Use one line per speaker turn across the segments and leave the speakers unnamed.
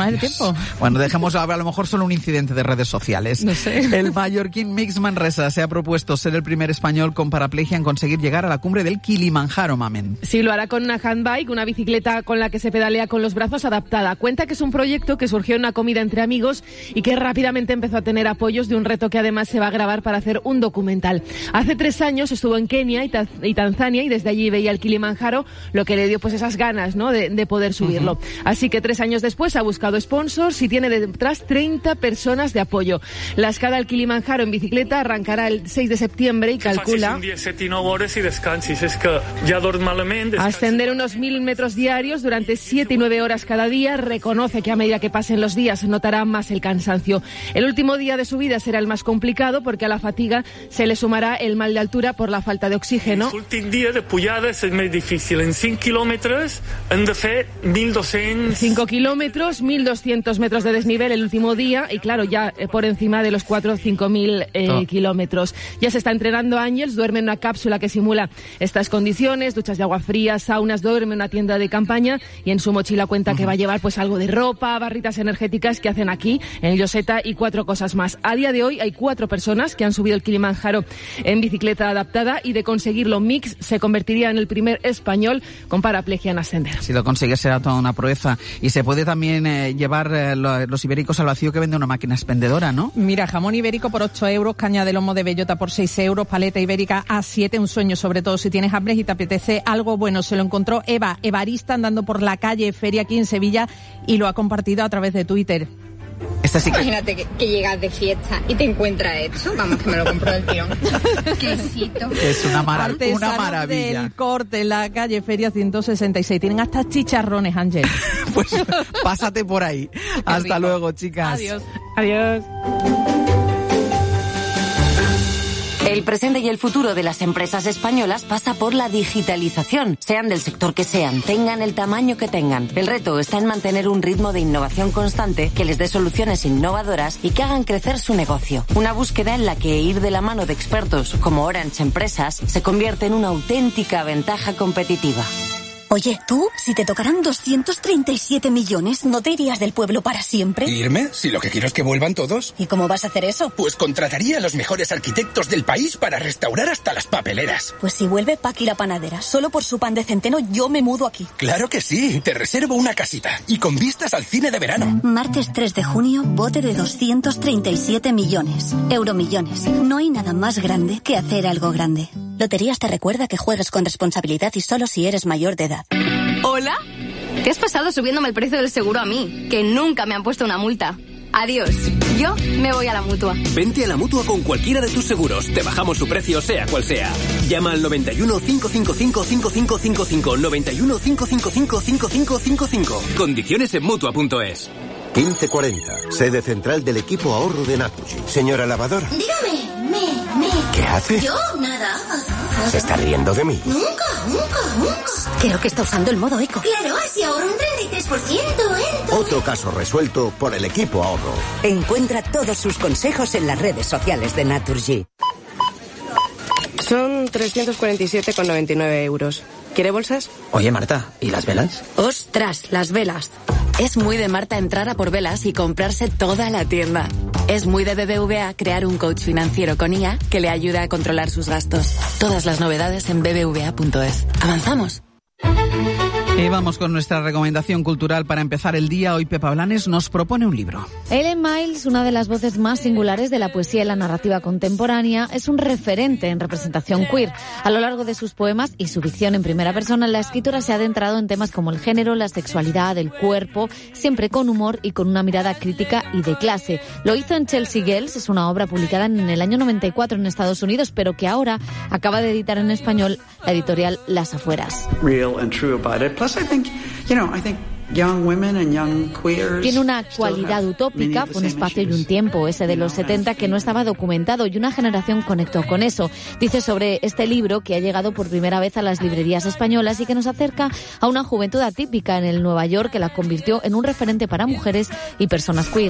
más el tiempo.
Bueno, dejemos a lo mejor solo un incidente de redes sociales.
No sé.
El mallorquín Mix Manresa se ha propuesto ser el primer español con paraplegia en conseguir llegar a la cumbre del Kilimanjaro, mamen.
Sí, lo hará con una handbike, una bicicleta con la que se pedalea con los brazos adaptada. Cuenta que es un proyecto que surgió en una comida entre amigos y que rápidamente empezó a tener apoyos de un reto que además se va a grabar para hacer un documental. Hace 3 años estuvo en Kenia y Tanzania y desde allí veía el Kilimanjaro, lo que le dio pues esas ganas, ¿no?, de poder subirlo. Uh-huh. Así que 3 años después ha buscado sponsors y tiene detrás 30 personas de apoyo. La escala al Kilimanjaro en bicicleta arrancará el 6 de septiembre y calcula ascender unos 1.000 metros diarios durante 7 y 9 horas cada día. Reconoce que a medida que pasen los días notará más el cansancio. El último día de su vida será el más complicado porque a la fatiga se le sumará el mal de altura por la falta de oxígeno.
El último día de pujada es muy difícil. En 5 kilómetros han de hacer 1.200...
5 kilómetros, 1.200 metros de desnivel el último día y claro, ya por encima de los 4 o 5.000 kilómetros. Ya se está entrenando Ángels, duerme en una cápsula que simula estas condiciones, duchas de agua fría, saunas, duerme en una tienda de campaña y en su mochila cuenta que va a llevar pues algo de ropa, barritas energéticas que hacen aquí en Lloseta y 4 cosas más. A día de hoy hay 4 personas que han subido el Kilimanjaro en bicicleta adaptada y de conseguirlo Mix se convertiría en el primer español con paraplegia en ascender.
Si lo consigue será toda una proeza. Y se puede también llevar los ibéricos al vacío que vende una máquina expendedora, ¿no?
Mira, jamón ibérico por 8 euros, caña de lomo de bellota por 6 euros, paleta ibérica a 7, un sueño, sobre todo si tienes hambre y te apetece algo bueno. Se lo encontró Eva Evarista andando por la calle Feria aquí en Sevilla y lo ha compartido a través de Twitter.
Sí que...
Imagínate que llegas de fiesta y te encuentras esto. Vamos, que me lo compro del tirón. Quesito.
Es una maravilla.
Del Corte en la calle Feria 166. Tienen hasta chicharrones, Ángel.
Pues pásate por ahí. Hasta luego, chicas.
Adiós.
Adiós.
El presente y el futuro de las empresas españolas pasa por la digitalización, sean del sector que sean, tengan el tamaño que tengan. El reto está en mantener un ritmo de innovación constante que les dé soluciones innovadoras y que hagan crecer su negocio. Una búsqueda en la que ir de la mano de expertos como Orange Empresas se convierte en una auténtica ventaja competitiva.
Oye, tú, si te tocaran 237 millones, ¿no te irías del pueblo para siempre?
¿Irme? Si lo que quiero es que vuelvan todos.
¿Y cómo vas a hacer eso?
Pues contrataría a los mejores arquitectos del país para restaurar hasta las papeleras.
Pues si vuelve Paqui la panadera, solo por su pan de centeno yo me mudo aquí.
Claro que sí, te reservo una casita. Y con vistas al cine de verano.
Martes 3 de junio, bote de 237 millones. Euromillones. No hay nada más grande que hacer algo grande. Loterías te recuerda que juegues con responsabilidad y solo si eres mayor de edad.
¿Hola? ¿Qué has pasado subiéndome el precio del seguro a mí? Que nunca me han puesto una multa. Adiós. Yo me voy a la Mutua.
Vente a la Mutua con cualquiera de tus seguros. Te bajamos su precio, sea cual sea. Llama al 91 555 5555. 91 555 5555. Condiciones en Mutua.es.
1540, sede central del equipo ahorro de Naturgy. Señora lavadora.
Dígame,
¿Qué hace?
Yo, nada.
¿Se está riendo de mí?
Nunca.
Creo que está usando el modo eco.
Claro, así ahorro un 33%,
Otro caso resuelto por el equipo ahorro.
Encuentra todos sus consejos en las redes sociales de Naturgy.
Son 347,99 euros. ¿Quiere bolsas?
Oye, Marta, ¿y las velas?
¡Ostras, las velas!
Es muy de Marta entrar a por velas y comprarse toda la tienda. Es muy de BBVA crear un coach financiero con IA que le ayuda a controlar sus gastos. Todas las novedades en bbva.es. ¿Avanzamos?
Y vamos con nuestra recomendación cultural para empezar el día. Hoy Pepa Blanes nos propone un libro.
Ellen Miles, una de las voces más singulares de la poesía y la narrativa contemporánea, es un referente en representación queer. A lo largo de sus poemas y su ficción en primera persona, la escritora se ha adentrado en temas como el género, la sexualidad, el cuerpo, siempre con humor y con una mirada crítica y de clase. Lo hizo en Chelsea Girls, es una obra publicada en el año 94 en Estados Unidos, pero que ahora acaba de editar en español la editorial Las Afueras.
Real and true about it. Plus, I think young women and young queers
tiene una cualidad utópica, fue un espacio y un tiempo, ese de los 70, que no estaba documentado y una generación conectó con eso. Dice sobre este libro que ha llegado por primera vez a las librerías españolas y que nos acerca a una juventud atípica en el Nueva York que la convirtió en un referente para mujeres y personas queer.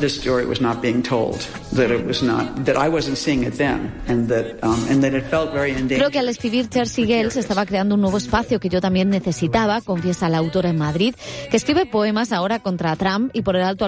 Creo que al escribir Chelsea Girls estaba creando un nuevo espacio que yo también necesitaba, confiesa la autora en Madrid, que escribe poemas ahora contra Trump y por el alto